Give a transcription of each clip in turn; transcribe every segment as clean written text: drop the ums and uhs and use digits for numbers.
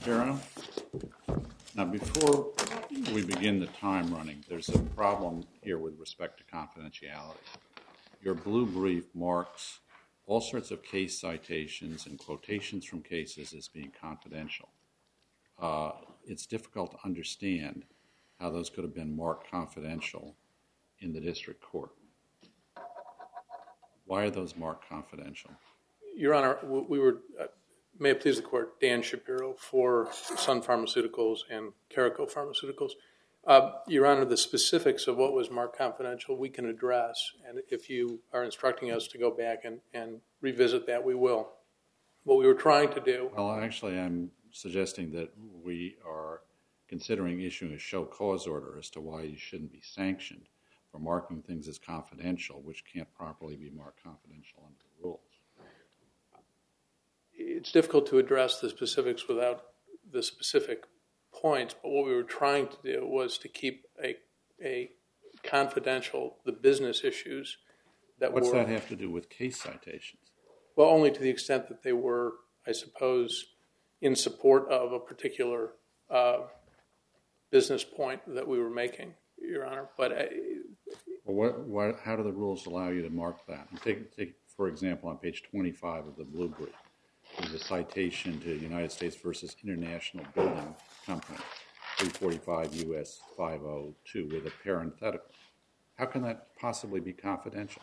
Shapiro. Now, before we begin the time running, there's a problem here with respect to confidentiality. Your blue brief marks all sorts of case citations and quotations from cases as being confidential. It's difficult to understand how those could have been marked confidential in the district court. Why are those marked confidential? Your Honor, we were, may it please the Court, Dan Shapiro for Sun Pharmaceuticals and Carico Pharmaceuticals. Your Honor, the specifics of what was marked confidential we can address, and if you are instructing us to go back and revisit that, we will. What we were trying to do... Well, actually, I'm suggesting that we are considering issuing a show cause order as to why you shouldn't be sanctioned for marking things as confidential, which can't properly be marked confidential under the rules. It's difficult to address the specifics without the specific points, but what we were trying to do was to keep a confidential, the business issues that What's that have to do with case citations? Well, only to the extent that they were, I suppose, in support of a particular business point that we were making, Your Honor. But how do the rules allow you to mark that? Take, for example, on page 25 of the blue brief, there's a citation to United States versus International Building Company, 345 U.S. 502, with a parenthetical. How can that possibly be confidential?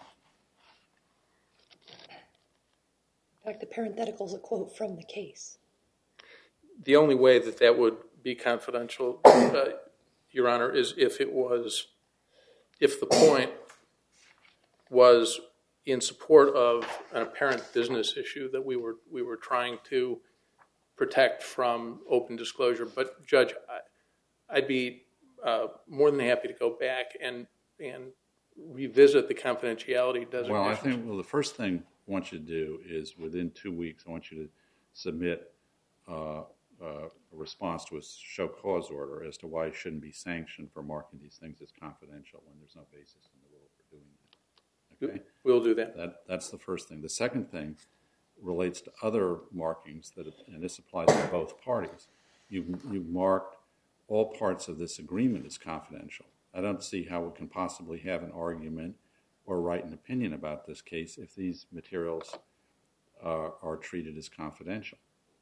In fact, the parenthetical is a quote from the case. The only way that that would be confidential, Your Honor, is if the point was in support of an apparent business issue that we were trying to protect from open disclosure. But Judge, I'd be more than happy to go back and revisit the confidentiality designation. Well, I think the first thing I want you to do is within 2 weeks, I want you to submit a response to a show cause order as to why it shouldn't be sanctioned for marking these things as confidential when there's no basis in the rule for doing that. Okay? We'll do that. That's the first thing. The second thing relates to other markings, and this applies to both parties. You've marked all parts of this agreement as confidential. I don't see how we can possibly have an argument or write an opinion about this case if these materials are treated as confidential.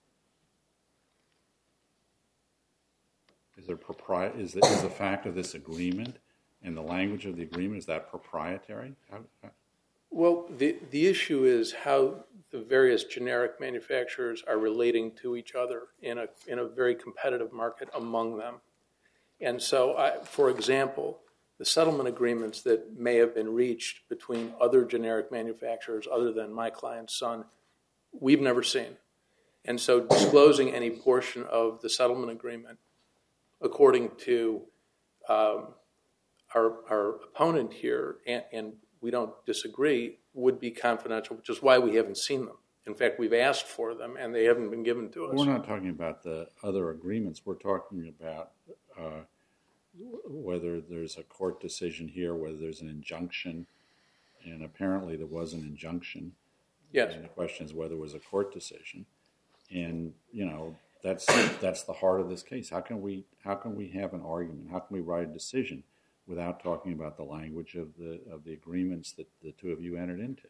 Is the fact of this agreement and the language of the agreement, is that proprietary? Well, the issue is how the various generic manufacturers are relating to each other in a very competitive market among them. And so, for example, the settlement agreements that may have been reached between other generic manufacturers other than my client's Sun, we've never seen. And so disclosing any portion of the settlement agreement, according to our opponent here, and we don't disagree, would be confidential, which is why we haven't seen them. In fact, we've asked for them, and they haven't been given to us. We're not talking about the other agreements. We're talking about whether there's a court decision here, whether there's an injunction, and apparently there was an injunction. Yes. And the question is whether it was a court decision. And, you know, that's the heart of this case. How can we have an argument? How can we write a decision without talking about the language of the agreements that the two of you entered into?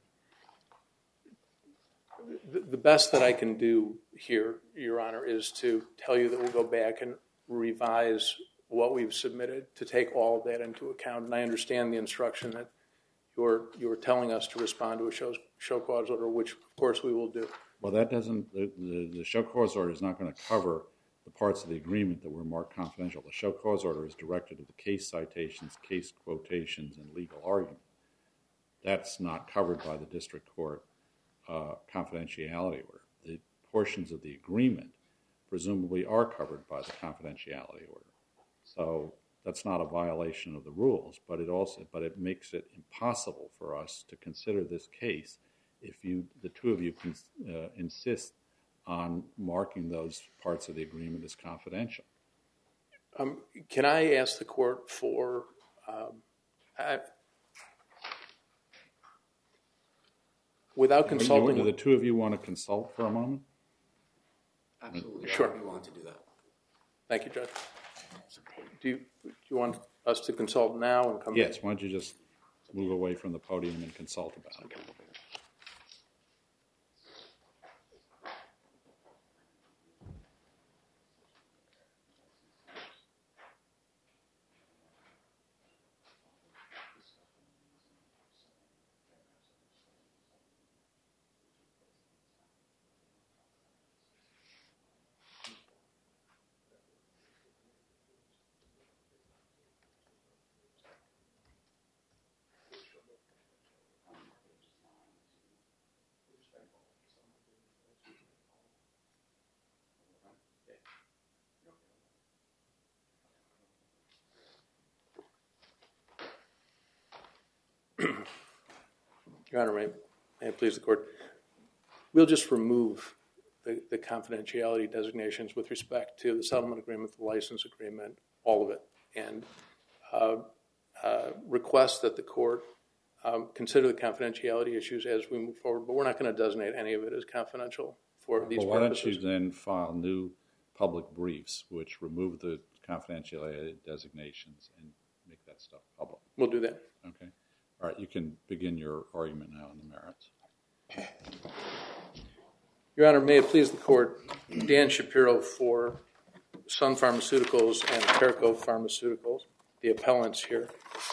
The best that I can do here, Your Honor, is to tell you that we'll go back and revise what we've submitted to take all of that into account. And I understand the instruction that you're telling us to respond to a show cause order, which of course we will do. Well, that doesn't, the show cause order is not going to cover the parts of the agreement that were marked confidential. The show cause order is directed to the case citations, case quotations, and legal argument. That's not covered by the district court confidentiality order. The portions of the agreement presumably are covered by the confidentiality order. So that's not a violation of the rules, but it makes it impossible for us to consider this case if the two of you can insist on marking those parts of the agreement as confidential. Can I ask the court for without consulting? Do the two of you want to consult for a moment? Absolutely. Sure. We want to do that. Thank you, Judge. Do you want us to consult now and come back? Yes, why don't you just move away from the podium and consult about it. Your Honor, may it please the court. We'll just remove the confidentiality designations with respect to the settlement agreement, the license agreement, all of it, and request that the court consider the confidentiality issues as we move forward. But we're not going to designate any of it as confidential for these purposes. Why don't you then file new public briefs which remove the confidentiality designations and make that stuff public? We'll do that. Okay. All right, you can begin your argument now on the merits. Your Honor, may it please the court, Dan Shapiro for Sun Pharmaceuticals and Perrico Pharmaceuticals, the appellants here.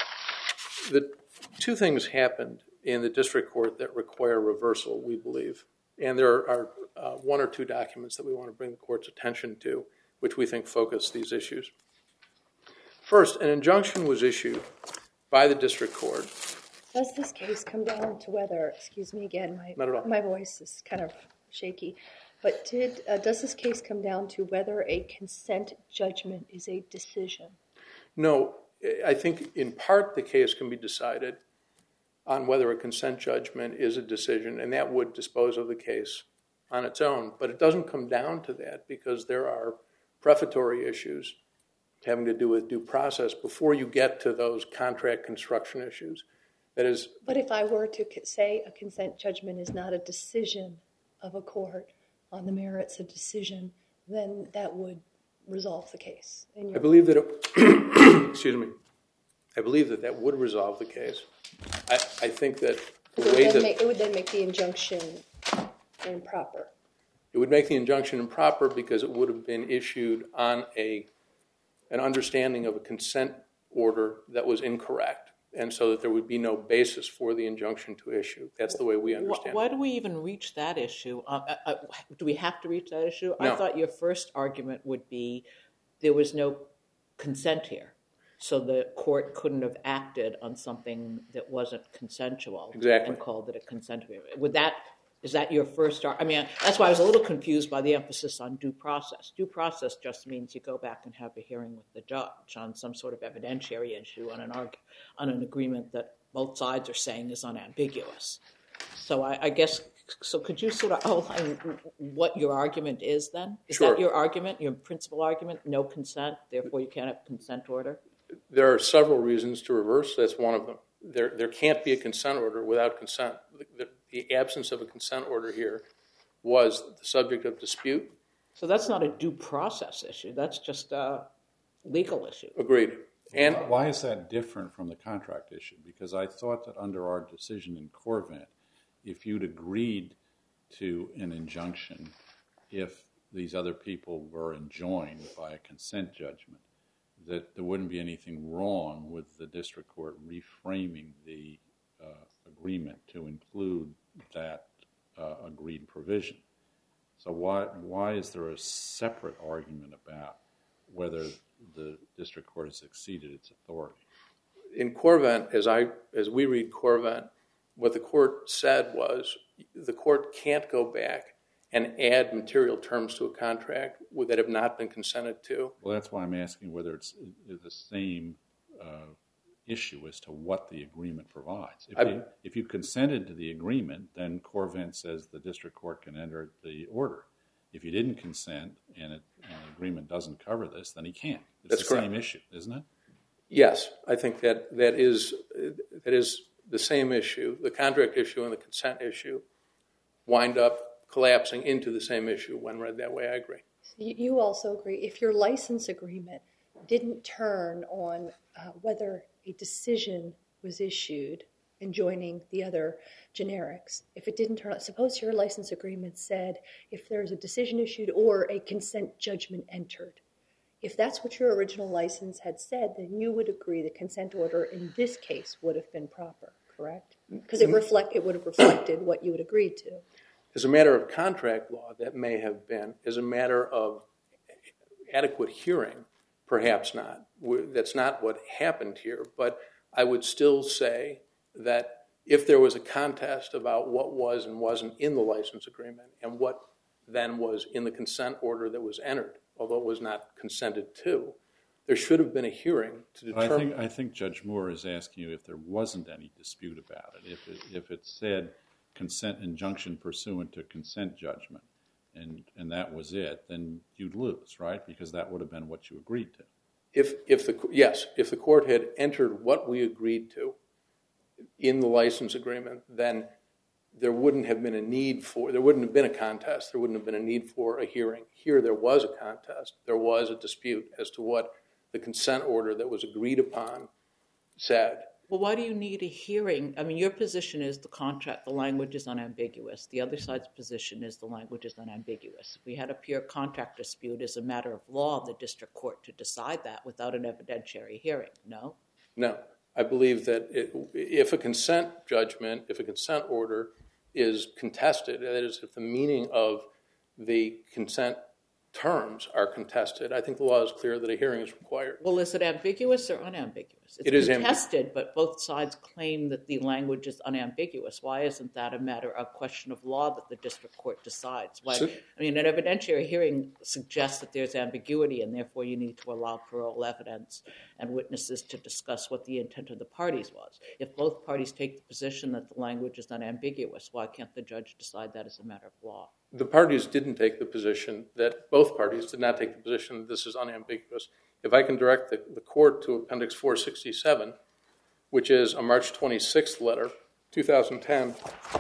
The two things happened in the district court that require reversal, we believe. And there are one or two documents that we want to bring the court's attention to, which we think focus these issues. First, an injunction was issued by the district court. Does this case come down to whether, excuse me again, my voice is kind of shaky, but does this case come down to whether a consent judgment is a decision? No, I think in part the case can be decided on whether a consent judgment is a decision, and that would dispose of the case on its own. But it doesn't come down to that because there are prefatory issues having to do with due process before you get to those contract construction issues. That is. But if I were to say a consent judgment is not a decision of a court on the merits of decision, then that would resolve the case. I believe that excuse me. I believe that would resolve the case. I think that the way that it would then make the injunction improper. It would make the injunction improper because it would have been issued on an understanding of a consent order that was incorrect, and so that there would be no basis for the injunction to issue. That's the way we understand it. Why do we even reach that issue? Do we have to reach that issue? No. I thought your first argument would be there was no consent here, so the court couldn't have acted on something that wasn't consensual. Exactly. And called it a consent agreement. Is that your first argument? I mean, that's why I was a little confused by the emphasis on due process. Due process just means you go back and have a hearing with the judge on some sort of evidentiary issue on an agreement that both sides are saying is unambiguous. So I guess, so could you sort of outline what your argument is then? Is Sure. that your argument, your principal argument, no consent, therefore you can't have a consent order? There are several reasons to reverse. That's one of them. There can't be a consent order without consent. The absence of a consent order here was the subject of dispute. So that's not a due process issue. That's just a legal issue. Agreed. And why is that different from the contract issue? Because I thought that under our decision in Corvent, if you'd agreed to an injunction, if these other people were enjoined by a consent judgment, that there wouldn't be anything wrong with the district court reframing the agreement to include that agreed provision. So why is there a separate argument about whether the district court has exceeded its authority? In Corvent, as we read Corvent, what the court said was the court can't go back and add material terms to a contract that have not been consented to. Well, that's why I'm asking whether it's the same issue as to what the agreement provides. If you consented to the agreement, then Corvent says the district court can enter the order. If you didn't consent and an agreement doesn't cover this, then he can't. It's That's the correct. same issue, isn't it? Yes, I think that is the same issue. The contract issue and the consent issue wind up collapsing into the same issue when read that way. I agree. You also agree, if your license agreement didn't turn on whether a decision was issued in joining the other generics, if it didn't turn on, suppose your license agreement said if there's a decision issued or a consent judgment entered, if that's what your original license had said, then you would agree the consent order in this case would have been proper, correct? Because it would have reflected what you had agreed to. As a matter of contract law, that may have been. As a matter of adequate hearing, perhaps not. That's not what happened here. But I would still say that if there was a contest about what was and wasn't in the license agreement and what then was in the consent order that was entered, although it was not consented to, there should have been a hearing to determine. I think Judge Moore is asking you if there wasn't any dispute about it, if it said consent injunction pursuant to consent judgment, and that was it, then you'd lose, right? Because that would have been what you agreed to. If the court had entered what we agreed to in the license agreement, then there wouldn't have been a contest. There wouldn't have been a need for a hearing. Here there was a contest. There was a dispute as to what the consent order that was agreed upon said. Well, why do you need a hearing? I mean, your position is the language is unambiguous. The other side's position is the language is unambiguous. If we had a pure contract dispute as a matter of law, the district court to decide that without an evidentiary hearing, no? No. I believe that if a consent order is contested, that is, if the meaning of the consent terms are contested, I think the law is clear that a hearing is required. Well, is it ambiguous or unambiguous? It is contested, but both sides claim that the language is unambiguous. Why isn't that a matter of question of law that the district court decides? An evidentiary hearing suggests that there's ambiguity, and therefore you need to allow parole evidence and witnesses to discuss what the intent of the parties was. If both parties take the position that the language is unambiguous, why can't the judge decide that as a matter of law? The parties didn't take the position that both parties did not take the position that this is unambiguous. If I can direct the court to Appendix 467, which is a March 26th letter, 2010,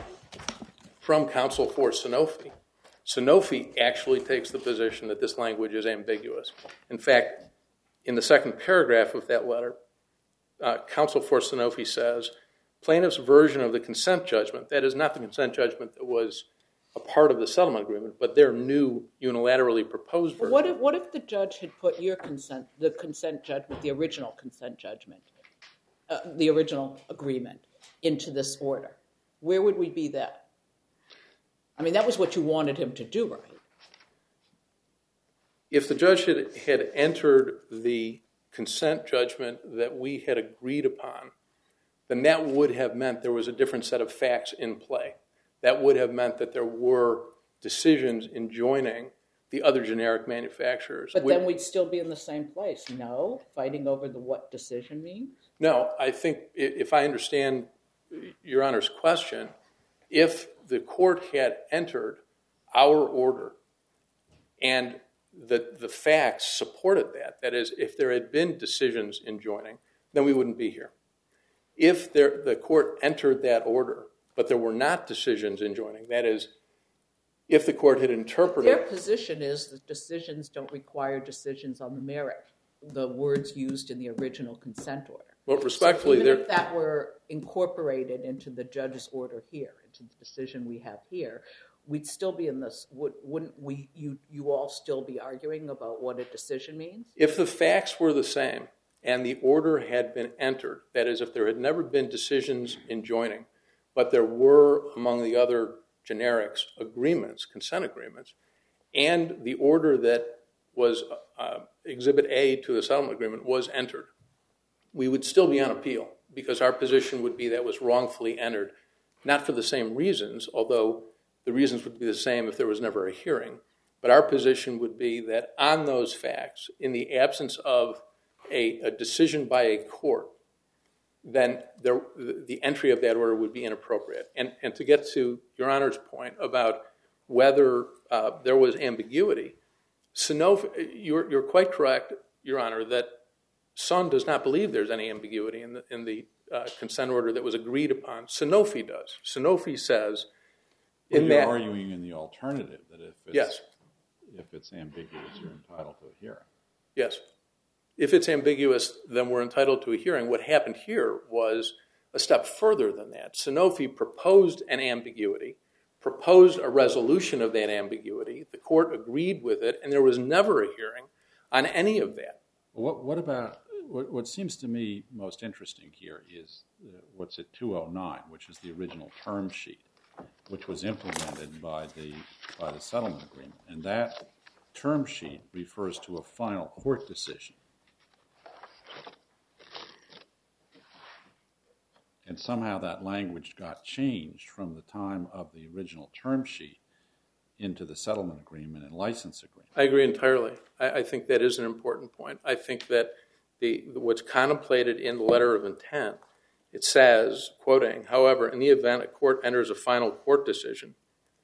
from counsel for Sanofi. Sanofi actually takes the position that this language is ambiguous. In fact, in the second paragraph of that letter, counsel for Sanofi says, plaintiff's version of the consent judgment, that is not the consent judgment that was a part of the settlement agreement, but their new unilaterally proposed version. What if the judge had put the consent judgment, the original consent judgment, the original agreement into this order? Where would we be then? I mean, that was what you wanted him to do, right? If the judge had entered the consent judgment that we had agreed upon, then that would have meant there was a different set of facts in play. That would have meant that there were decisions in joining the other generic manufacturers. But then we'd still be in the same place, no? Fighting over the what decision means? No, I think if I understand Your Honor's question, if the court had entered our order and the facts supported that is, if there had been decisions in joining, then we wouldn't be here. If the court entered that order, but there were not decisions in joining, that is, if the court had interpreted... Their position is that decisions don't require decisions on the merit, the words used in the original consent order. Well, respectfully... So even if that were incorporated into the judge's order here, into the decision we have here, we'd still be in this... Wouldn't you all still be arguing about what a decision means? If the facts were the same and the order had been entered, that is, if there had never been decisions in joining, but there were, among the other generics, agreements, consent agreements, and the order that was Exhibit A to the settlement agreement was entered, we would still be on appeal because our position would be that was wrongfully entered, not for the same reasons, although the reasons would be the same if there was never a hearing, but our position would be that on those facts, in the absence of a decision by a court, then the entry of that order would be inappropriate. And to get to Your Honor's point about whether there was ambiguity, Sanofi, you're quite correct, Your Honor, that Sun does not believe there's any ambiguity in the consent order that was agreed upon. Sanofi does. Sanofi says... You're arguing in the alternative, that if it's... Yes. if it's ambiguous, you're entitled to a hearing. Yes. If it's ambiguous, then we're entitled to a hearing. What happened here was a step further than that. Sanofi proposed an ambiguity, proposed a resolution of that ambiguity. The court agreed with it, and there was never a hearing on any of that. What seems to me most interesting here is what's at 209, which is the original term sheet, which was implemented by the settlement agreement. And that term sheet refers to a final court decision. And somehow that language got changed from the time of the original term sheet into the settlement agreement and license agreement. I agree entirely. I think that is an important point. I think that what's contemplated in the letter of intent, it says, quoting, however, in the event a court enters a final court decision,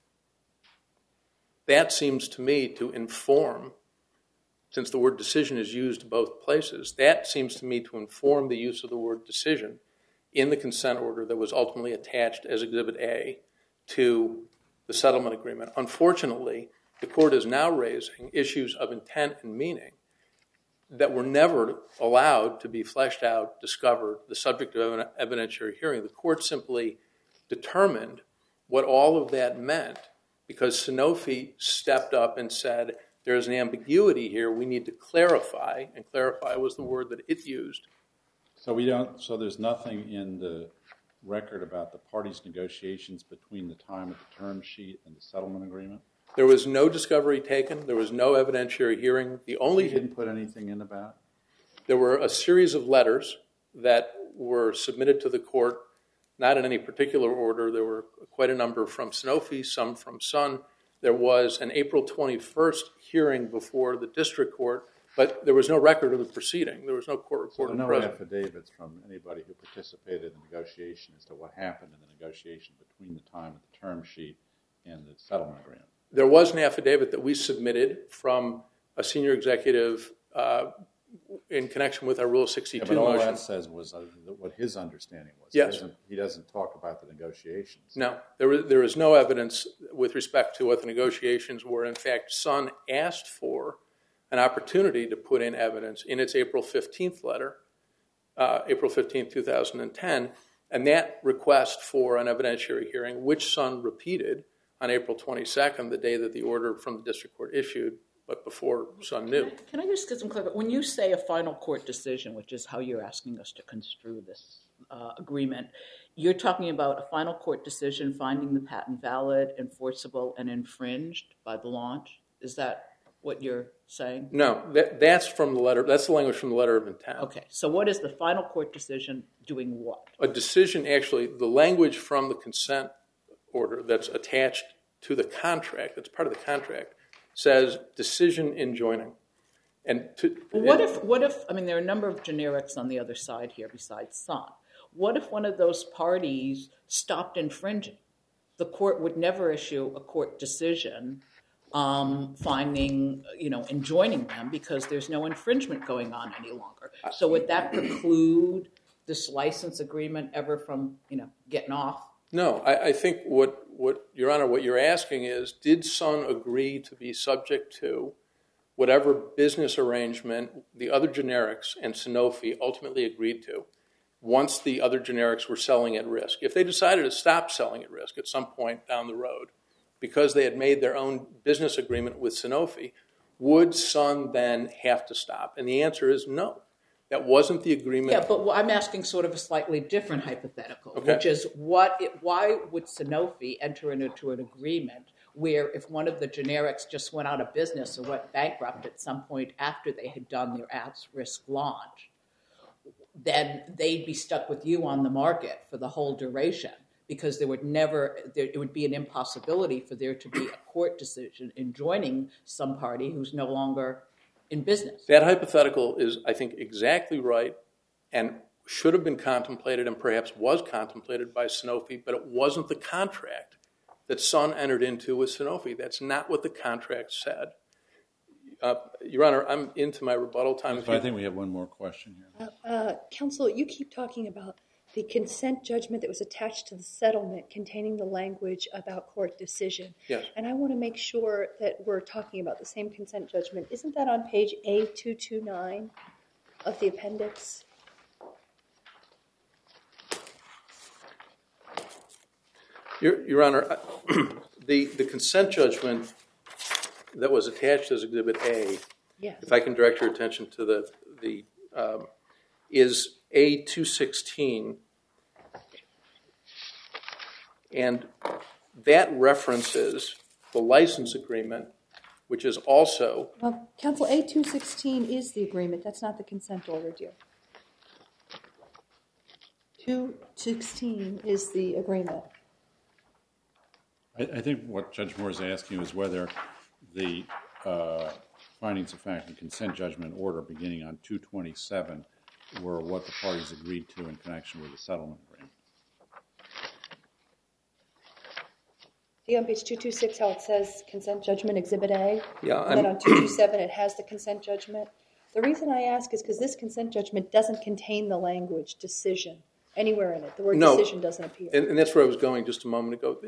that seems to me to inform, since the word decision is used both places, that seems to me to inform the use of the word decision in the consent order that was ultimately attached as Exhibit A to the settlement agreement. Unfortunately, the court is now raising issues of intent and meaning that were never allowed to be fleshed out, discovered, the subject of an evidentiary hearing. The court simply determined what all of that meant because Sanofi stepped up and said, there's an ambiguity here, we need to clarify, and clarify was the word that it used. So there's nothing in the record about the parties' negotiations between the time of the term sheet and the settlement agreement? There was no discovery taken. There was no evidentiary hearing. You didn't put anything in about it? There were a series of letters that were submitted to the court, not in any particular order. There were quite a number from Sanofi, some from Sun. There was an April 21st hearing before the district court, but there was no record of the proceeding. There was no court report. So no affidavits from anybody who participated in the negotiation as to what happened in the negotiation between the time of the term sheet and the settlement agreement? There was an affidavit that we submitted from a senior executive in connection with our Rule 62 motion. But all that says was what his understanding was. Yes. He doesn't talk about the negotiations. No. There is no evidence with respect to what the negotiations were. In fact, Sun asked for an opportunity to put in evidence in its April 15th letter, April 15th, 2010, and that request for an evidentiary hearing, which Sun repeated on April 22nd, the day that the order from the district court issued, but before Sun knew. Can I just get some clarity? When you say a final court decision, which is how you're asking us to construe this agreement, you're talking about a final court decision finding the patent valid, enforceable, and infringed by the launch? Is that what you're saying? No, that's from the letter. That's the language from the letter of intent. Okay, so what is the final court decision doing what? A decision, actually, the language from the consent order that's attached to the contract, that's part of the contract, says decision in joining. And what if, I mean, there are a number of generics on the other side here besides Sun. What if one of those parties stopped infringing? The court would never issue a court decision finding, enjoining them because there's no infringement going on any longer. So would that preclude this license agreement ever from, getting off? No, I think what Your Honor, what you're asking is, did Sun agree to be subject to whatever business arrangement the other generics and Sanofi ultimately agreed to once the other generics were selling at risk? If they decided to stop selling at risk at some point down the road because they had made their own business agreement with Sanofi, would Sun then have to stop? And the answer is no. That wasn't the agreement. Yeah, but I'm asking sort of a slightly different hypothetical, okay, which is why would Sanofi enter into an agreement where if one of the generics just went out of business or went bankrupt at some point after they had done their at-risk launch, then they'd be stuck with you on the market for the whole duration because it would be an impossibility for there to be a court decision enjoining some party who's no longer in business. That hypothetical is, I think, exactly right and should have been contemplated and perhaps was contemplated by Sanofi, but it wasn't the contract that Sun entered into with Sanofi. That's not what the contract said. Your Honor, I'm into my rebuttal time. I think we have one more question here. Counsel, you keep talking about the consent judgment that was attached to the settlement containing the language about court decision. Yes. And I want to make sure that we're talking about the same consent judgment. Isn't that on page A229 of the appendix? Your Honor, the consent judgment that was attached as Exhibit A, Yes. if I can direct your attention to the is A216, and that references the license agreement, which is also... Well, Counsel, A216 is the agreement. That's not the consent order, dear. 216 is the agreement. I think what Judge Moore is asking is whether the findings of fact and consent judgment order beginning on 227 were what the parties agreed to in connection with the settlement agreement. See on page 226 how it says consent judgment Exhibit A? Yeah. And then on 227 it has the consent judgment. The reason I ask is because this consent judgment doesn't contain the language decision anywhere in it. The word decision doesn't appear. And that's where I was going just a moment ago.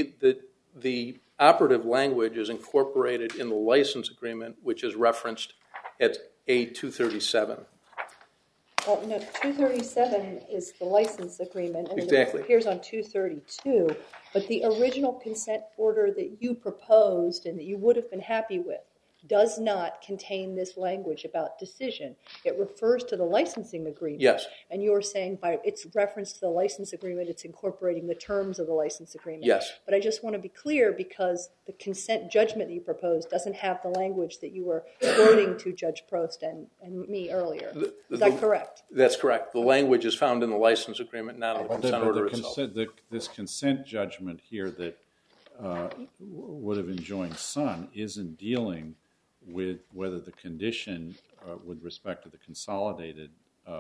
The operative language is incorporated in the license agreement, which is referenced at A237. Well, no, 237 is the license agreement, and Exactly. it appears on 232. But the original consent order that you proposed and that you would have been happy with does not contain this language about decision. It refers to the licensing agreement. Yes. And you're saying by its reference to the license agreement, it's incorporating the terms of the license agreement. Yes. But I just want to be clear because the consent judgment that you proposed doesn't have the language that you were quoting to Judge Prost and me earlier. Is that correct? That's correct. The language is found in the license agreement, not in the consent order itself. This consent judgment here that would have enjoined Sun isn't dealing with whether the condition with respect to the consolidated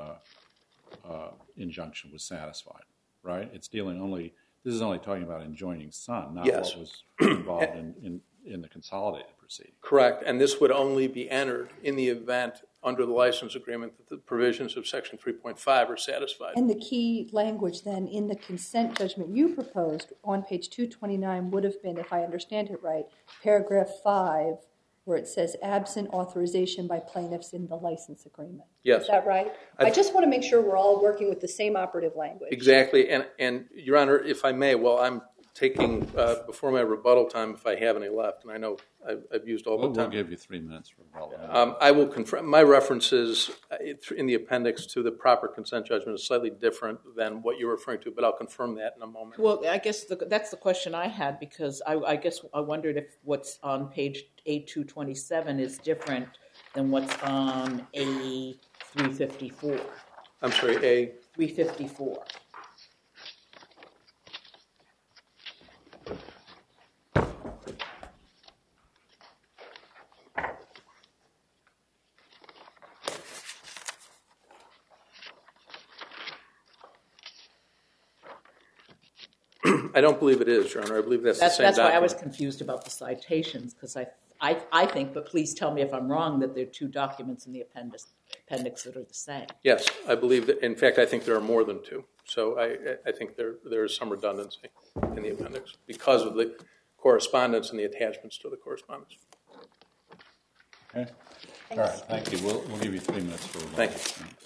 injunction was satisfied, right? It's dealing only, this is only talking about enjoining Sun, not Yes. what was involved in the consolidated proceeding. Correct. And this would only be entered in the event under the license agreement that the provisions of Section 3.5 are satisfied. And the key language then in the consent judgment you proposed on page 229 would have been, if I understand it right, paragraph 5, where it says absent authorization by plaintiffs in the license agreement. Yes. Is that right? I just want to make sure we're all working with the same operative language. Exactly. And Your Honor, if I may, well, I'm taking, before my rebuttal time, if I have any left, and I know I've used all the time. We'll give you 3 minutes for rebuttal. I will confirm, my references in the appendix to the proper consent judgment is slightly different than what you're referring to, but I'll confirm that in a moment. Well, I guess that's the question I had, because I guess I wondered if what's on page A227 is different than what's on A354. I'm sorry, A354. I don't believe it is, Your Honor. I believe that's the same That's document. why I was confused about the citations, because I think, but please tell me if I'm wrong, that there are two documents in the appendix that are the same. Yes, I believe that. In fact, I think there are more than two. So I think there is some redundancy in the appendix because of the correspondence and the attachments to the correspondence. Okay. All right. Thank you. We'll give you 3 minutes for rebuttal. Thank you.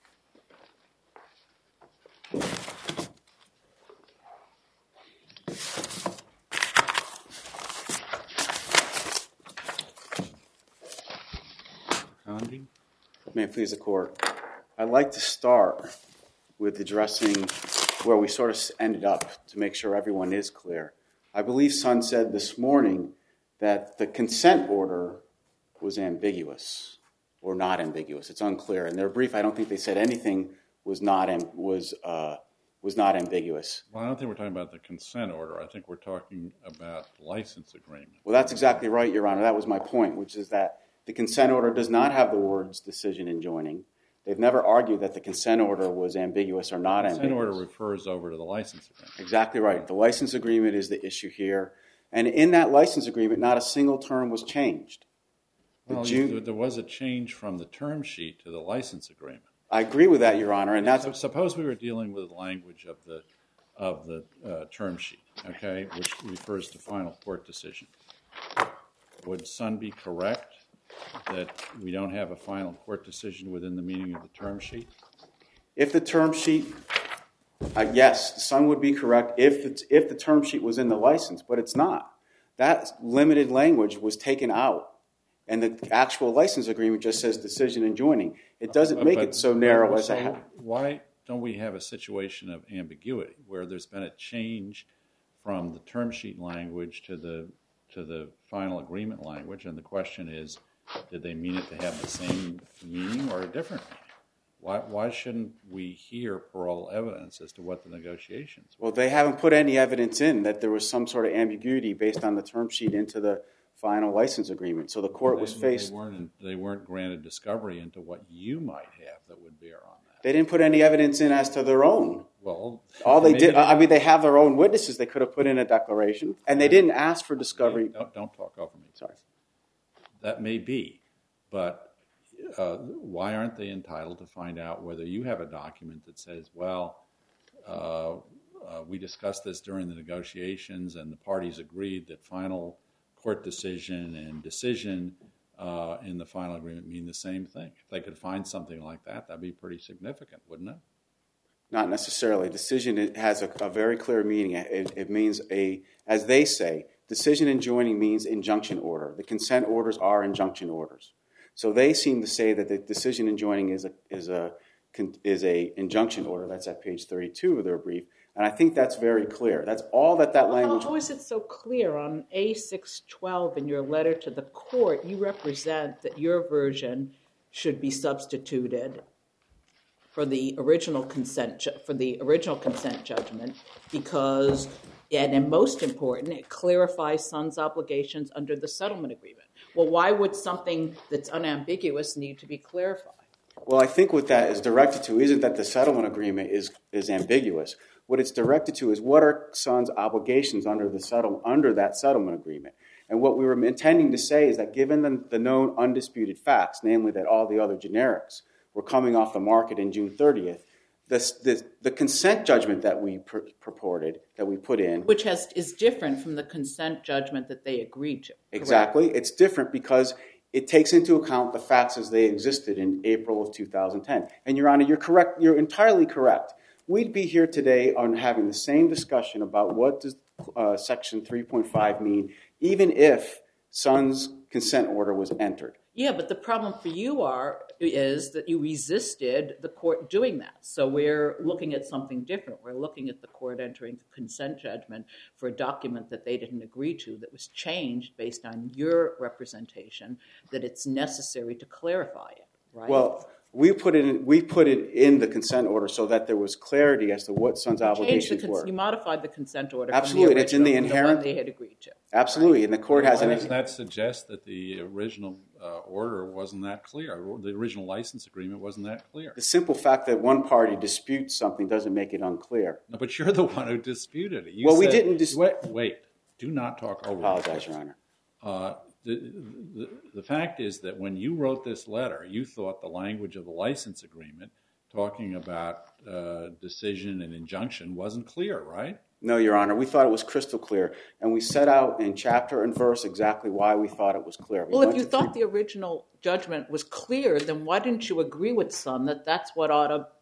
May it please the Court. I'd like to start with addressing where we sort of ended up to make sure everyone is clear. I believe Sun said this morning that the consent order was ambiguous or not ambiguous. It's unclear. In their brief, I don't think they said anything was not ambiguous. Well, I don't think we're talking about the consent order. I think we're talking about the license agreement. Well, that's exactly right, Your Honor. That was my point, which is that the consent order does not have the words decision enjoining. They've never argued that the consent order was ambiguous or not ambiguous. The consent order refers over to the license agreement. Exactly right. The license agreement is the issue here. And in that license agreement, not a single term was changed. Well, there was a change from the term sheet to the license agreement. I agree with that, Your Honor, and that's... So suppose we were dealing with the language of the term sheet, okay, which refers to final court decision. Would Sun be correct that we don't have a final court decision within the meaning of the term sheet? If the term sheet, yes, Sun would be correct if the term sheet was in the license, but it's not. That limited language was taken out, and the actual license agreement just says decision enjoining. It doesn't make it so narrow as I have. Why don't we have a situation of ambiguity where there's been a change from the term sheet language to the final agreement language, and the question is, did they mean it to have the same meaning or a different meaning? Why shouldn't we hear parole evidence as to what the negotiations were? Well, they haven't put any evidence in that there was some sort of ambiguity based on the term sheet into the final license agreement. So the court was faced... They weren't granted discovery into what you might have that would bear on that. They didn't put any evidence in as to their own. Well, all they did, I mean, they have their own witnesses. They could have put in a declaration, and they didn't ask for discovery. Don't talk over me. Sorry. That may be, but why aren't they entitled to find out whether you have a document that says, well, we discussed this during the negotiations, and the parties agreed that final court decision and decision in the final agreement mean the same thing. If they could find something like that, that'd be pretty significant, wouldn't it? Not necessarily. Decision has a very clear meaning. It means as they say, decision enjoining means injunction order. The consent orders are injunction orders. So they seem to say that the decision enjoining is a injunction order. That's at page 32 of their brief. And I think that's very clear. That's all that language... How is it so clear? On A612 in your letter to the court, you represent that your version should be substituted for the original consent judgment because, and most important, it clarifies Sun's obligations under the settlement agreement. Well, why would something that's unambiguous need to be clarified? Well, I think what that is directed to isn't that the settlement agreement is ambiguous. What it's directed to is what are Sun's obligations under that settlement agreement. And what we were intending to say is that given the known undisputed facts, namely that all the other generics were coming off the market in June 30th, the consent judgment that we purported, that we put in... Which is different from the consent judgment that they agreed to. Exactly. Correct? It's different because it takes into account the facts as they existed in April of 2010. And, Your Honor, you're correct. You're entirely correct. We'd be here today on having the same discussion about what does Section 3.5 mean, even if Sun's consent order was entered. Yeah, but the problem for you is that you resisted the court doing that. So we're looking at something different. We're looking at the court entering the consent judgment for a document that they didn't agree to that was changed based on your representation that it's necessary to clarify it, right? Well, we put it in the consent order so that there was clarity as to what Sun's obligations were. You modified the consent order. Absolutely, from the it's in the inherent. one they had agreed to. Absolutely, right? And the court has. Why doesn't that suggest that the original order wasn't that clear? The original license agreement wasn't that clear. The simple fact that one party disputes something doesn't make it unclear. No, but you're the one who disputed it. We didn't Wait. Do not talk over. I apologize, Your Honor. The fact is that when you wrote this letter, you thought the language of the license agreement talking about decision and injunction wasn't clear, right? No, Your Honor. We thought it was crystal clear. And we set out in chapter and verse exactly why we thought it was clear. Well, if you thought the original judgment was clear, then why didn't you agree with Sun that that's what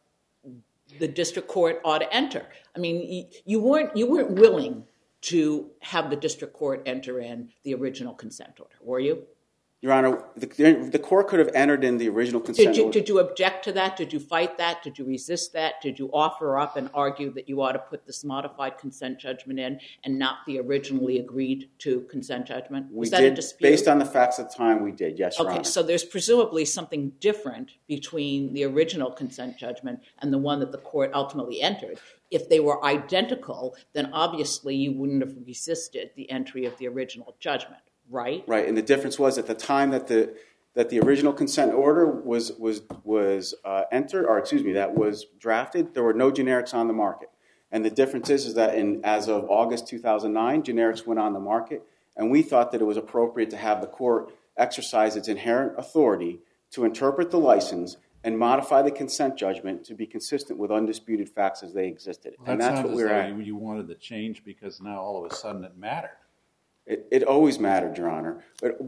the district court ought to enter? I mean, you weren't willing to have the district court enter in the original consent order, were you? Your Honor, the court could have entered in the original consent order. Did you object to that? Did you fight that? Did you resist that? Did you offer up and argue that you ought to put this modified consent judgment in and not the originally agreed to consent judgment? Was that a dispute? Based on the facts at the time, we did, yes, Your Honor. Okay, so there's presumably something different between the original consent judgment and the one that the court ultimately entered. If they were identical, then obviously you wouldn't have resisted the entry of the original judgment, right? Right, and the difference was at the time that the original consent order was entered, or excuse me, that was drafted, there were no generics on the market. And the difference is that as of August 2009, generics went on the market, and we thought that it was appropriate to have the court exercise its inherent authority to interpret the license and modify the consent judgment to be consistent with undisputed facts as they existed. Well, and that's what we're at. You wanted the change because now all of a sudden it mattered. It always mattered, Your Honor. But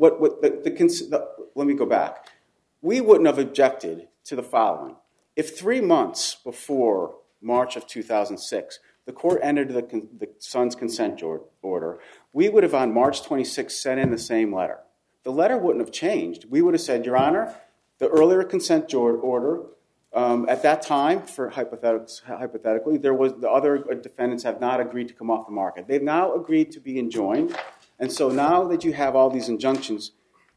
let me go back. We wouldn't have objected to the following. If 3 months before March of 2006, the court entered the son's consent order, we would have on March 26 sent in the same letter. The letter wouldn't have changed. We would have said, Your Honor, the earlier consent order, at that time, for hypothetically, the other defendants have not agreed to come off the market. They've now agreed to be enjoined. And so now that you have all these injunctions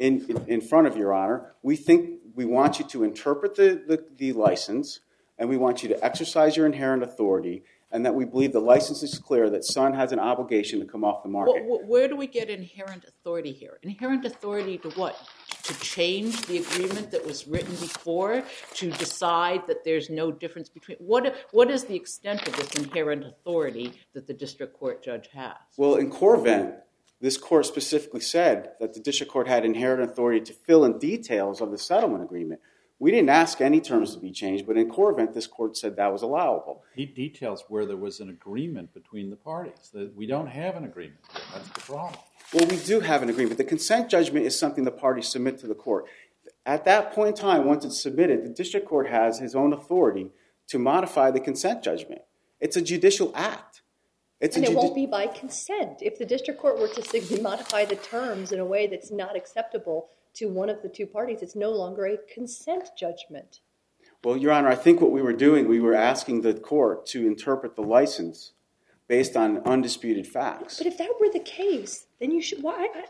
in front of Your Honor, we want you to interpret the license, and we want you to exercise your inherent authority, and that we believe the license is clear that Sun has an obligation to come off the market. Well, where do we get inherent authority here? Inherent authority to what? To change the agreement that was written before? To decide that there's no difference between... What is the extent of this inherent authority that the district court judge has? Well, in Corvent, this court specifically said that the district court had inherent authority to fill in details of the settlement agreement. We didn't ask any terms to be changed, but in Corvent, this court said that was allowable. He details where there was an agreement between the parties. We don't have an agreement here. That's the problem. Well, we do have an agreement. The consent judgment is something the parties submit to the court. At that point in time, once it's submitted, the district court has his own authority to modify the consent judgment. It's a judicial act. And it won't be by consent. If the district court were to simply modify the terms in a way that's not acceptable to one of the two parties, it's no longer a consent judgment. Well, Your Honor, I think what we were doing, we were asking the court to interpret the license based on undisputed facts. But if that were the case, then you should...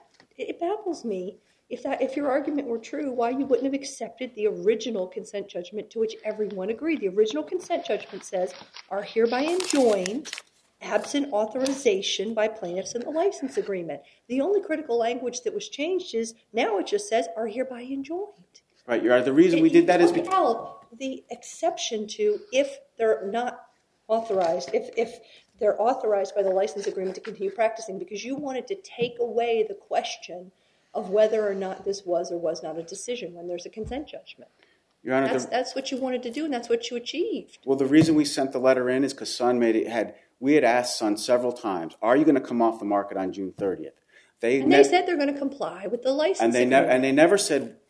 it baffles me. If your argument were true, why you wouldn't have accepted the original consent judgment to which everyone agreed. The original consent judgment says, are hereby enjoined, absent authorization by plaintiffs in the license agreement. The only critical language that was changed is, now it just says, are hereby enjoined. Right, Your Honor. The reason we did that is because... the exception to if they're not authorized, if they're authorized by the license agreement to continue practicing, because you wanted to take away the question of whether or not this was or was not a decision when there's a consent judgment. Your Honor, that's what you wanted to do, and that's what you achieved. Well, the reason we sent the letter in is because Sun we had asked Sun several times, are you going to come off the market on June 30th? They said they're going to comply with the license agreement. And they never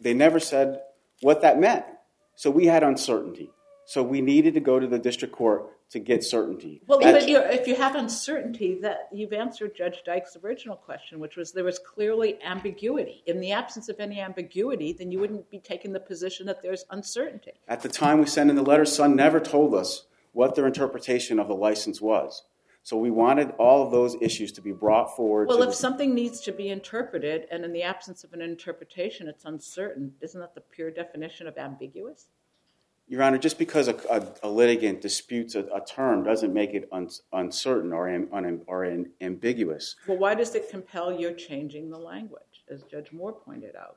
said what that meant. So we had uncertainty. So we needed to go to the district court to get certainty. Well, but if you have uncertainty, that you've answered Judge Dyke's original question, which was there was clearly ambiguity. In the absence of any ambiguity, then you wouldn't be taking the position that there's uncertainty. At the time we sent in the letter, Sun never told us what their interpretation of the license was. So we wanted all of those issues to be brought forward. Well, if something needs to be interpreted, and in the absence of an interpretation, it's uncertain, isn't that the pure definition of ambiguous? Your Honor, just because a litigant disputes a term doesn't make it uncertain or ambiguous. Well, why does it compel your changing the language, as Judge Moore pointed out?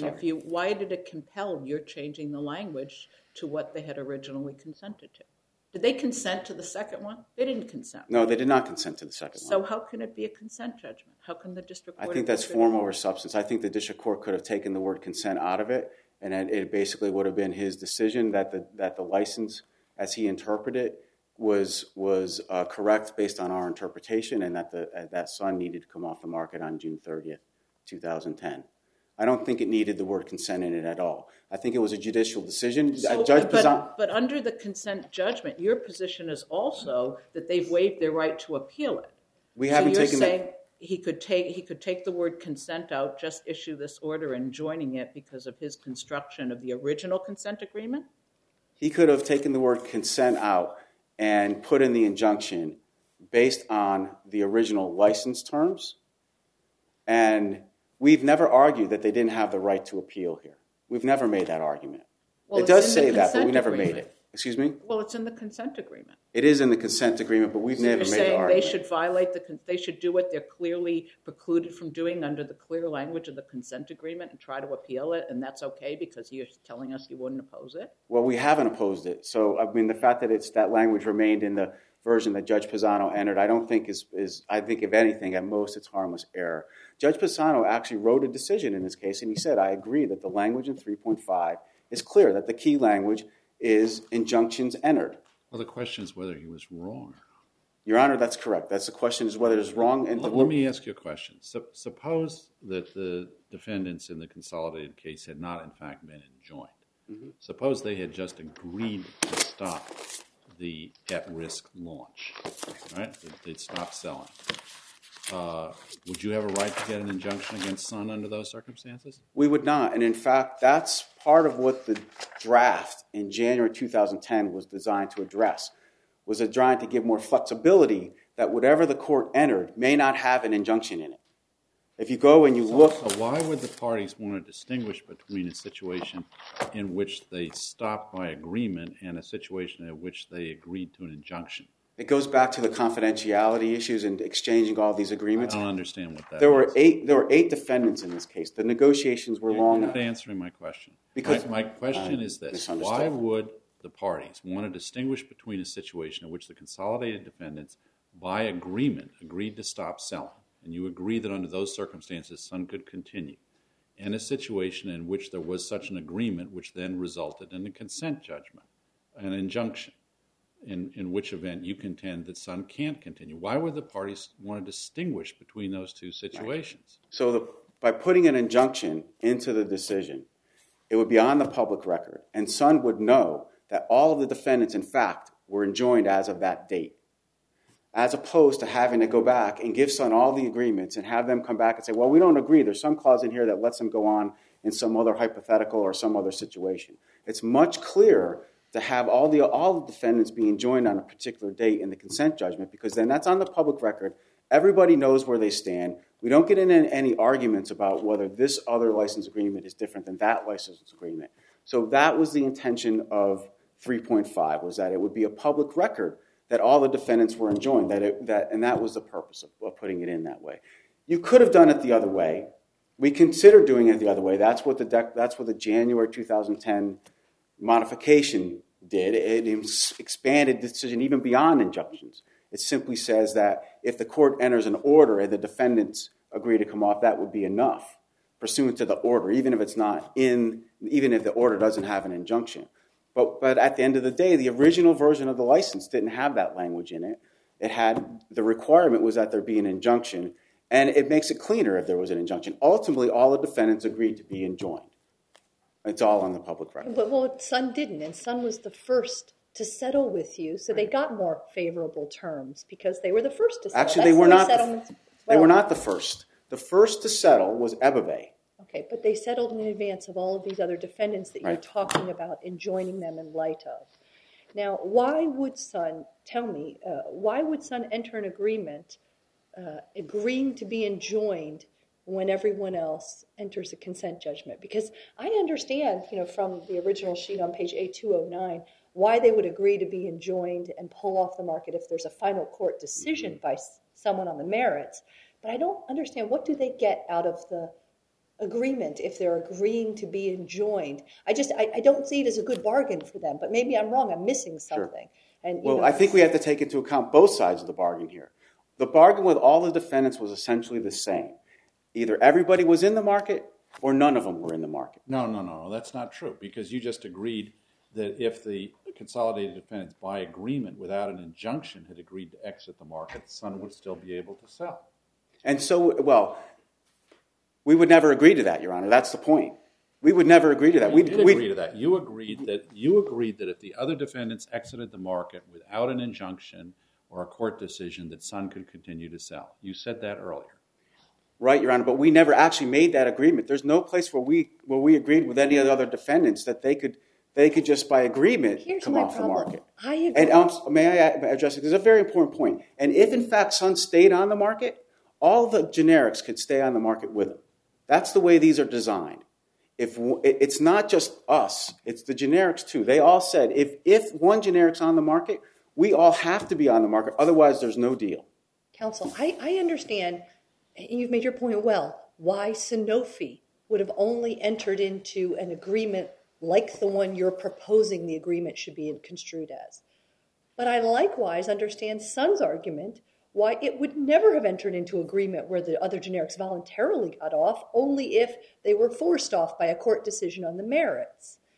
Why did it compel your changing the language to what they had originally consented to? Did they consent to the second one? They didn't consent. No, they did not consent to the second one. So how can it be a consent judgment? How can the district court... I think that's form over substance. I think the district court could have taken the word consent out of it, and it basically would have been his decision that the license, as he interpreted it, was correct based on our interpretation, and that Sun needed to come off the market on June 30th, 2010. I don't think it needed the word consent in it at all. I think it was a judicial decision. But under the consent judgment, your position is also that they've waived their right to appeal it. You're saying he could take the word consent out, just issue this order and joining it because of his construction of the original consent agreement? He could have taken the word consent out and put in the injunction based on the original license terms, and we've never argued that they didn't have the right to appeal here. We've never made that argument. Well, it does say that, but we never made it. Excuse me? Well, it's in the consent agreement. It is in the consent agreement, but we've never made the argument. They should violate they should do what they're clearly precluded from doing under the clear language of the consent agreement and try to appeal it, and that's okay because you're telling us you wouldn't oppose it? Well, we haven't opposed it. So, I mean, the fact that that language remained in the version that Judge Pisano entered, I don't think I think if anything, at most, it's harmless error. Judge Pisano actually wrote a decision in this case, and he said, I agree that the language in 3.5 is clear that the key language is injunctions entered. Well, the question is whether he was wrong. Your Honor, that's correct. That's the question is whether it's wrong. And let me ask you a question. Suppose that the defendants in the consolidated case had not, in fact, been enjoined. Mm-hmm. Suppose they had just agreed to stop the at-risk launch, right? They'd stop selling. Would you have a right to get an injunction against Sun under those circumstances? We would not. And in fact, that's part of what the draft in January 2010 was designed to address, was designed to give more flexibility that whatever the court entered may not have an injunction in it. If you go and you look... So why would the parties want to distinguish between a situation in which they stopped by agreement and a situation in which they agreed to an injunction? It goes back to the confidentiality issues and exchanging all these agreements. I don't understand what that is. There were 8 defendants in this case. The negotiations were long. You're not answering my question. Because my question is this. Why would the parties want to distinguish between a situation in which the consolidated defendants, by agreement, agreed to stop selling, and you agree that under those circumstances Sun could continue, and a situation in which there was such an agreement which then resulted in a consent judgment, an injunction, in which event you contend that Sun can't continue? Why would the parties want to distinguish between those two situations? Right. So by putting an injunction into the decision, it would be on the public record, and Sun would know that all of the defendants, in fact, were enjoined as of that date, as opposed to having to go back and give Sun all the agreements and have them come back and say, well, we don't agree. There's some clause in here that lets them go on in some other hypothetical or some other situation. It's much clearer to have all the defendants being joined on a particular date in the consent judgment, because then that's on the public record. Everybody knows where they stand. We don't get into any arguments about whether this other license agreement is different than that license agreement. So that was the intention of 3.5, was that it would be a public record that all the defendants were enjoined, and that was the purpose of putting it in that way. You could have done it the other way. We considered doing it the other way. That's what the January 2010 modification did. It expanded the decision even beyond injunctions. It simply says that if the court enters an order and the defendants agree to come off, that would be enough, pursuant to the order, even if the order doesn't have an injunction. But at the end of the day, the original version of the license didn't have that language in it. It had the requirement was that there be an injunction, and it makes it cleaner if there was an injunction. Ultimately, all the defendants agreed to be enjoined. It's all on the public record. But Sun didn't, and Sun was the first to settle with you, so they got more favorable terms because they were the first to settle. Actually, they were not the first. The first to settle was Ebebe. Okay, but they settled in advance of all of these other defendants that you're talking about, enjoining them in light of. Now, why would Sun enter an agreement agreeing to be enjoined when everyone else enters a consent judgment? Because I understand, from the original sheet on page A209, why they would agree to be enjoined and pull off the market if there's a final court decision by someone on the merits. But I don't understand, what do they get out of the agreement if they're agreeing to be enjoined? I don't see it as a good bargain for them, but maybe I'm wrong. I'm missing something. Sure. And I think we have to take into account both sides of the bargain here. The bargain with all the defendants was essentially the same. Either everybody was in the market or none of them were in the market. No, that's not true, because you just agreed that if the consolidated defendants, by agreement without an injunction, had agreed to exit the market, Sun would still be able to sell. And so, we would never agree to that, Your Honor. That's the point. We would never agree to that. We did agree to that. You agreed that if the other defendants exited the market without an injunction or a court decision, that Sun could continue to sell. You said that earlier. Right, Your Honor, but we never actually made that agreement. There's no place where we agreed with any of the other defendants that they could just by agreement come off the market. I agree. And may I address it? It's a very important point. And if in fact Sun stayed on the market, all the generics could stay on the market with them. That's the way these are designed. It's not just us, it's the generics too. They all said if one generic's on the market, we all have to be on the market, otherwise there's no deal. Counsel, I understand, and you've made your point well, why Sanofi would have only entered into an agreement like the one you're proposing the agreement should be construed as. But I likewise understand Sun's argument why it would never have entered into agreement where the other generics voluntarily got off, only if they were forced off by a court decision on the merits.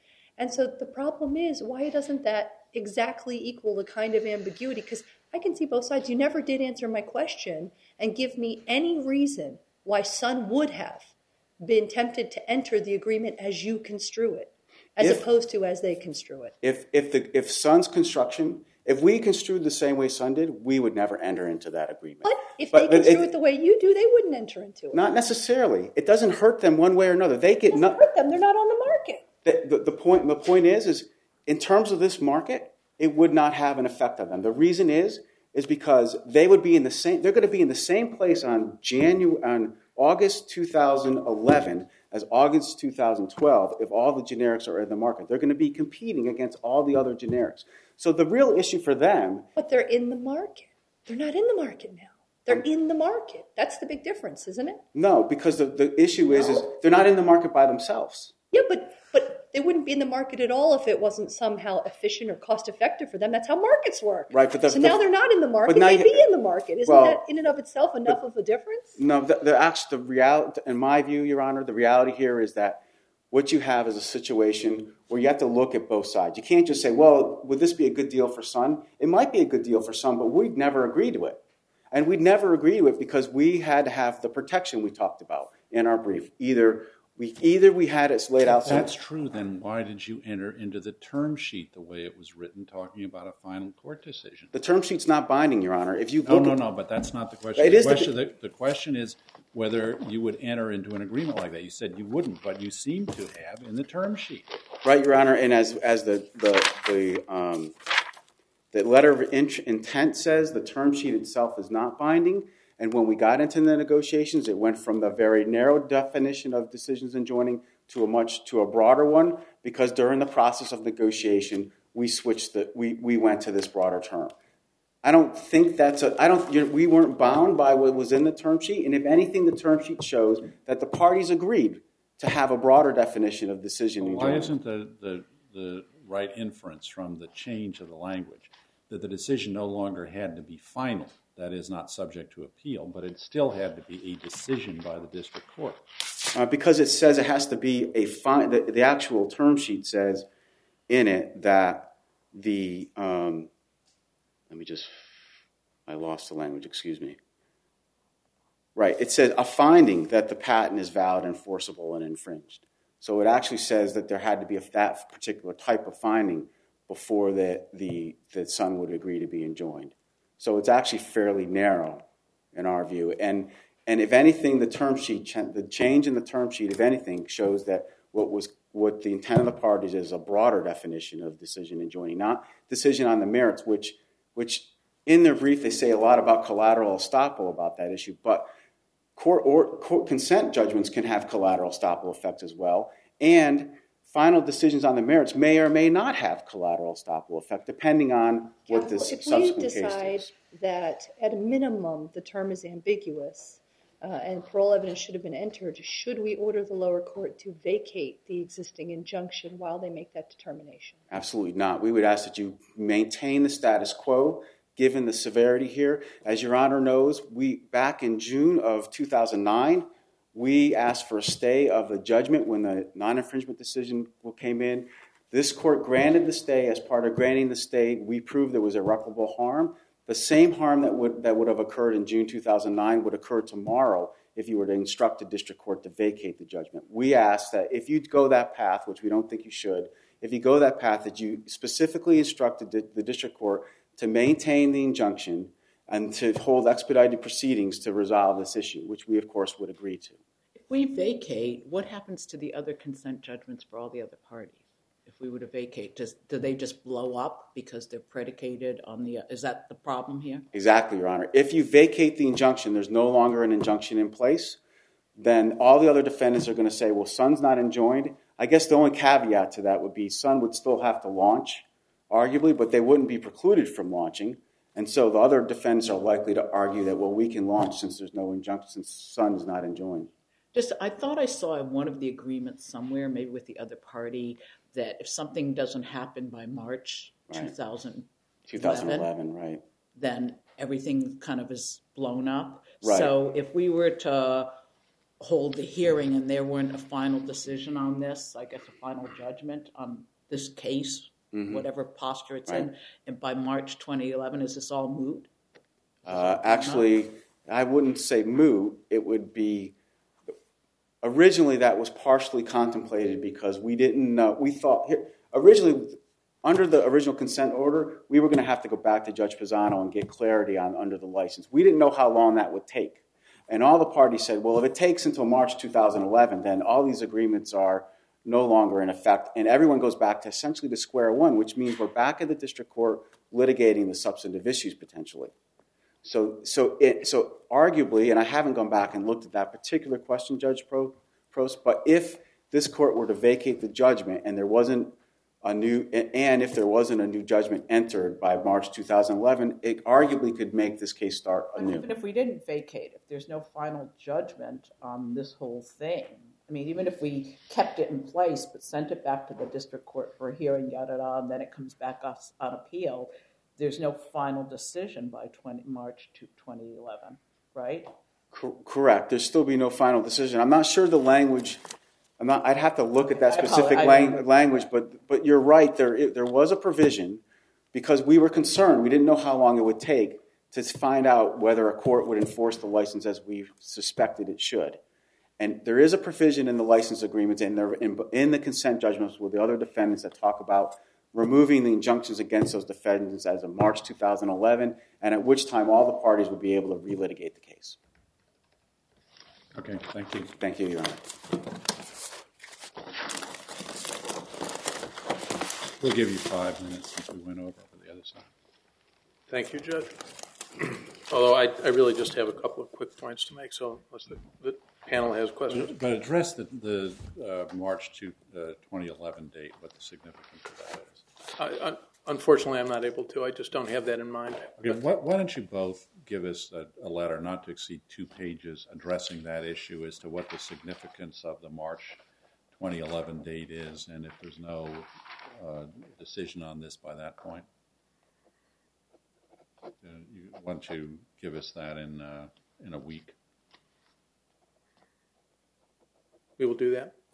And so the problem is, why doesn't that exactly equal the kind of ambiguity? Because I can see both sides. You never did answer my question and give me any reason why Sun would have been tempted to enter the agreement as you construe it, as opposed to as they construe it. If Sun's construction, if we construed the same way Sun did, we would never enter into that agreement. But if they construe it the way you do, they wouldn't enter into it. Not necessarily. It doesn't hurt them one way or another. It doesn't hurt them. They're not on the market. The point is in terms of this market, it would not have an effect on them. The reason is because they would be in the same. They're going to be in the same place on August 2011 as August 2012 if all the generics are in the market. They're going to be competing against all the other generics. So the real issue for them... But they're in the market. They're not in the market now. They're in the market. That's the big difference, isn't it? No, because the issue is they're not in the market by themselves. Yeah, but they wouldn't be in the market at all if it wasn't somehow efficient or cost-effective for them. That's how markets work. Right, but so now they're not in the market. They'd be in the market. Isn't that in and of itself enough of a difference? No, the reality, in my view, Your Honor, the reality here is that what you have is a situation where you have to look at both sides. You can't just say, well, would this be a good deal for Sun? It might be a good deal for Sun, but we'd never agree to it. And we'd never agree to it because we had to have the protection we talked about in our brief. Either we had it laid out. If that's true, then why did you enter into the term sheet the way it was written, talking about a final court decision? The term sheet's not binding, Your Honor. If you No, but that's not the question. The question is whether you would enter into an agreement like that. You said you wouldn't, but you seem to have in the term sheet. Right, Your Honor, and as the letter of intent says, the term sheet itself is not binding. And when we got into the negotiations, it went from the very narrow definition of decisions and joining to a broader one, because during the process of negotiation, we went to this broader term. I don't think we weren't bound by what was in the term sheet, and if anything, the term sheet shows that the parties agreed to have a broader definition of decision and joining. Why isn't the right inference from the change of the language that the decision no longer had to be final? That is not subject to appeal, but it still had to be a decision by the district court. Because it says it has to be the actual term sheet says in it that I lost the language, excuse me. Right, it says a finding that the patent is valid, enforceable, and infringed. So it actually says that there had to be that particular type of finding before the Sun would agree to be enjoined. So it's actually fairly narrow in our view. And if anything, the change in the term sheet, if anything, shows that what the intent of the parties is a broader definition of decision and joining, not decision on the merits, which in their brief they say a lot about collateral estoppel about that issue, but court consent judgments can have collateral estoppel effect as well. And final decisions on the merits may or may not have collateral estoppel effect, depending on what the subsequent case is. If we decide that, at a minimum, the term is ambiguous and parole evidence should have been entered, should we order the lower court to vacate the existing injunction while they make that determination? Absolutely not. We would ask that you maintain the status quo, given the severity here. As Your Honor knows, back in June of 2009, we asked for a stay of the judgment when the non-infringement decision came in. This court granted the stay. As part of granting the stay, we proved there was irreparable harm. The same harm that would have occurred in June 2009 would occur tomorrow if you were to instruct the district court to vacate the judgment. We ask that if you go that path, which we don't think you should, if you go that path, that you specifically instructed the district court to maintain the injunction and to hold expedited proceedings to resolve this issue, which we, of course, would agree to. If we vacate, what happens to the other consent judgments for all the other parties? If we were to vacate, do they just blow up because they're predicated on the... Is that the problem here? Exactly, Your Honor. If you vacate the injunction, there's no longer an injunction in place, then all the other defendants are going to say, well, Sun's not enjoined. I guess the only caveat to that would be Sun would still have to launch, arguably, but they wouldn't be precluded from launching. And so the other defendants are likely to argue that, well, we can launch since there's no injunction, since Sun is not enjoined. I thought I saw in one of the agreements somewhere, maybe with the other party, that if something doesn't happen by March 2011, right, then everything kind of is blown up. Right. So if we were to hold the hearing and there weren't a final decision on this, I guess a final judgment on this case, whatever posture it's Right. in, and by March 2011, is this all moot? Actually, I wouldn't say moot. It would be, originally that was partially contemplated because we didn't know, we thought, originally, under the original consent order, we were going to have to go back to Judge Pisano and get clarity on under the license. We didn't know how long that would take. And all the parties said, well, if it takes until March 2011, then all these agreements are no longer in effect, and everyone goes back to essentially to square one, which means we're back at the district court litigating the substantive issues potentially. So arguably, and I haven't gone back and looked at that particular question, Judge Prost, but if this court were to vacate the judgment and there wasn't a new, and if there wasn't a new judgment entered by March 2011, it arguably could make this case start anew. Even if we didn't vacate, if there's no final judgment on this whole thing, I mean, even if we kept it in place but sent it back to the district court for a hearing, yada, and then it comes back us on appeal, there's no final decision by March 2011, right? Correct. There'll still be no final decision. I'm not sure the language. I'd have to look at that specific language, but you're right. There was a provision because we were concerned. We didn't know how long it would take to find out whether a court would enforce the license as we suspected it should. And there is a provision in the license agreements and in the consent judgments with the other defendants that talk about removing the injunctions against those defendants as of March 2011, and at which time all the parties would be able to relitigate the case. Okay, thank you. Thank you, Your Honor. We'll give you 5 minutes since we went over to the other side. Thank you, Judge. Although I really just have a couple of quick points to make, so unless the panel has questions. But address the March 2011 date, what the significance of that is. Unfortunately, I'm not able to. I just don't have that in mind. Okay, why don't you both give us a letter not to exceed 2 pages addressing that issue as to what the significance of the March 2011 date is, and if there's no decision on this by that point. Why don't you give us that in a week? We will do that.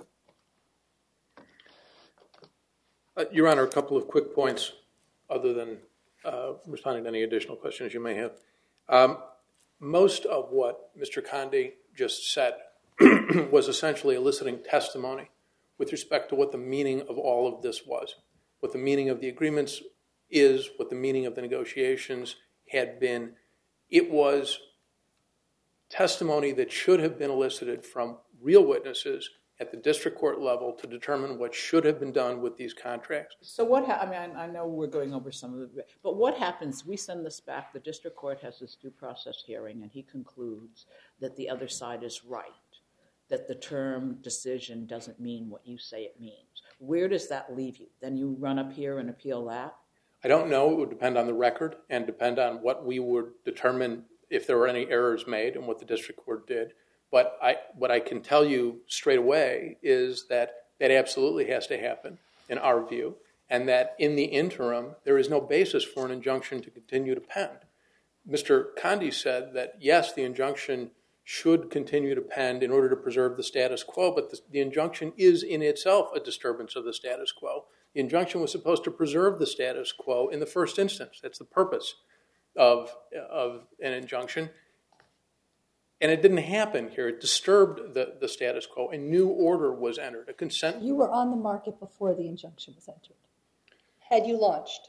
Your Honor, a couple of quick points other than responding to any additional questions you may have. Most of what Mr. Conde just said was essentially eliciting testimony with respect to what the meaning of all of this was, what the meaning of the agreements is, what the meaning of the negotiations had been. It was testimony that should have been elicited from real witnesses at the district court level to determine what should have been done with these contracts. So what I know we're going over some of it, but what happens? We send this back. The district court has this due process hearing, and he concludes that the other side is right, that the term decision doesn't mean what you say it means. Where does that leave you? Then you run up here and appeal that? I don't know. It would depend on the record and depend on what we would determine if there were any errors made and what the district court did. But what I can tell you straight away is that that absolutely has to happen in our view, and that in the interim, there is no basis for an injunction to continue to pend. Mr. Conde said that, yes, the injunction should continue to pend in order to preserve the status quo, but the injunction is in itself a disturbance of the status quo. The injunction was supposed to preserve the status quo in the first instance. That's the purpose of an injunction. And it didn't happen here. It disturbed the status quo. A new order was entered, a consent. You were on the market before the injunction was entered. Had you launched?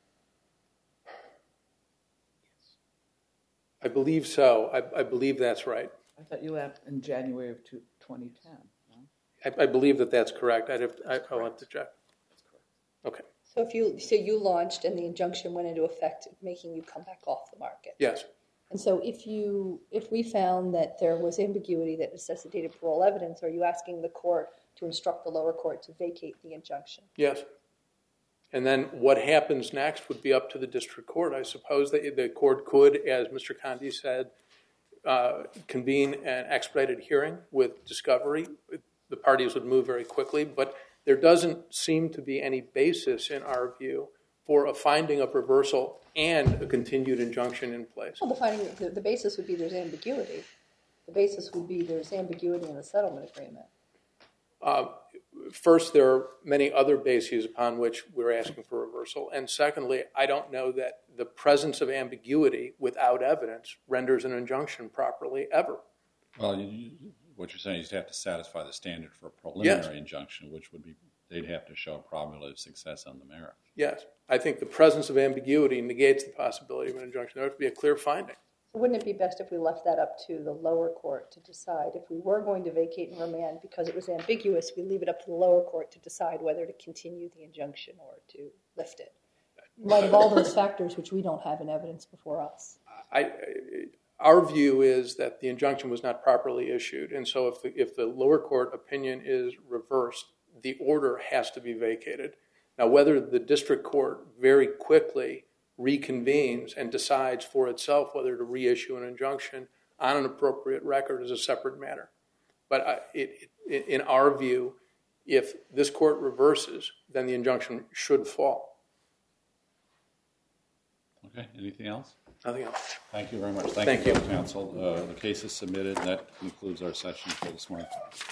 I believe so. I believe that's right. I thought you left in January of 2010. No? I believe that's correct. I'll have to check. That's correct. Okay. So you launched and the injunction went into effect, making you come back off the market. Yes. And so if we found that there was ambiguity that necessitated parole evidence, are you asking the court to instruct the lower court to vacate the injunction? Yes. And then what happens next would be up to the district court. I suppose that the court could, as Mr. Conde said, convene an expedited hearing with discovery. The parties would move very quickly, but there doesn't seem to be any basis in our view for a finding of reversal and a continued injunction in place. Well, the basis would be there's ambiguity. The basis would be there's ambiguity in the settlement agreement. First, there are many other bases upon which we're asking for reversal. And secondly, I don't know that the presence of ambiguity without evidence renders an injunction properly ever. Well, what you're saying is you have to satisfy the standard for a preliminary injunction, which would be they'd have to show a probability of success on the merits. Yes. I think the presence of ambiguity negates the possibility of an injunction. There has to be a clear finding. Wouldn't it be best if we left that up to the lower court to decide? If we were going to vacate and remand because it was ambiguous, we leave it up to the lower court to decide whether to continue the injunction or to lift it. In light of all those factors, which we don't have in evidence before us. Our view is that the injunction was not properly issued. And so if the lower court opinion is reversed, the order has to be vacated. Now, whether the district court very quickly reconvenes and decides for itself whether to reissue an injunction on an appropriate record is a separate matter. But in our view, if this court reverses, then the injunction should fall. Okay, anything else? Nothing else. Thank you very much. Thank you, counsel. The case is submitted, and that concludes our session for this morning.